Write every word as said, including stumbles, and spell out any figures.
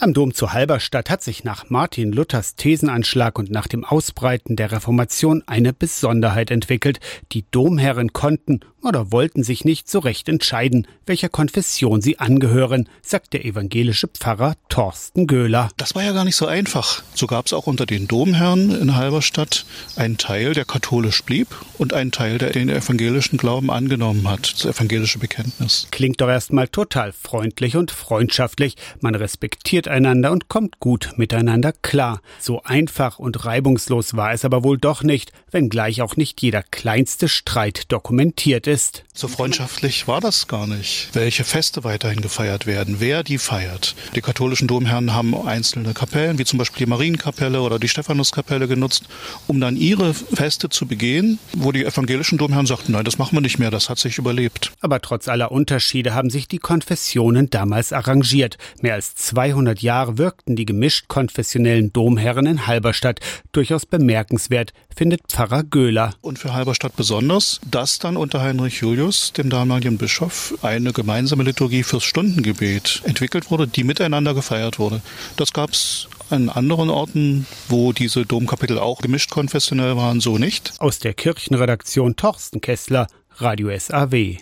Am Dom zu Halberstadt hat sich nach Martin Luthers Thesenanschlag und nach dem Ausbreiten der Reformation eine Besonderheit entwickelt. Die Domherren konnten oder wollten sich nicht so recht entscheiden, welcher Konfession sie angehören, sagt der evangelische Pfarrer Thorsten Göhler. Das war ja gar nicht so einfach. So gab es auch unter den Domherren in Halberstadt einen Teil, der katholisch blieb und einen Teil, der den evangelischen Glauben angenommen hat, das evangelische Bekenntnis. Klingt doch erstmal total freundlich und freundschaftlich. Man respektiert einander und kommt gut miteinander klar. So einfach und reibungslos war es aber wohl doch nicht, wenngleich auch nicht jeder kleinste Streit dokumentiert ist. So freundschaftlich war das gar nicht. Welche Feste weiterhin gefeiert werden, wer die feiert. Die katholischen Domherren haben einzelne Kapellen, wie zum Beispiel die Marienkapelle oder die Stephanuskapelle genutzt, um dann ihre Feste zu begehen, wo die evangelischen Domherren sagten, nein, das machen wir nicht mehr, das hat sich überlebt. Aber trotz aller Unterschiede haben sich die Konfessionen damals arrangiert. Mehr als zweihundert Jahre wirkten die gemischt konfessionellen Domherren in Halberstadt. Durchaus bemerkenswert, findet Pfarrer Göhler. Und für Halberstadt besonders, dass dann unter Heinrich Julius, dem damaligen Bischof, eine gemeinsame Liturgie fürs Stundengebet entwickelt wurde, die miteinander gefeiert wurde. Das gab es an anderen Orten, wo diese Domkapitel auch gemischt konfessionell waren, so nicht. Aus der Kirchenredaktion Thorsten Kessler, Radio S A W.